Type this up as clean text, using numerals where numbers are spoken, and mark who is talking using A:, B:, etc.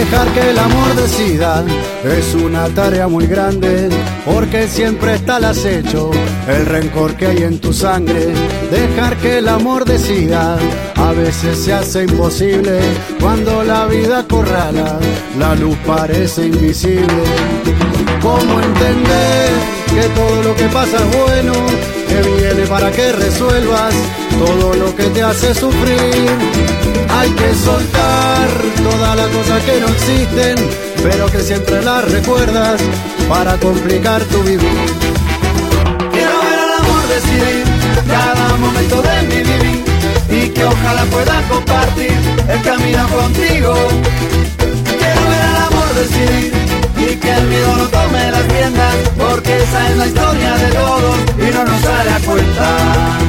A: Dejar que el amor decida es una tarea muy grande, porque siempre está al acecho el rencor que hay en tu sangre. Dejar que el amor decida a veces se hace imposible, cuando la vida acorrala, la luz parece invisible. ¿Cómo entender que todo lo que pasa es bueno, que viene para que resuelvas todo lo que te hace sufrir? Hay que soltar todas las cosas que no existen, pero que siempre las recuerdas para complicar tu vivir.
B: Quiero ver al amor decidir cada momento de mi vivir, y que ojalá pueda compartir el camino contigo. Quiero ver al amor decidir y que el miedo no tome las riendas, porque esa es la historia de todos y no nos sale a cuenta.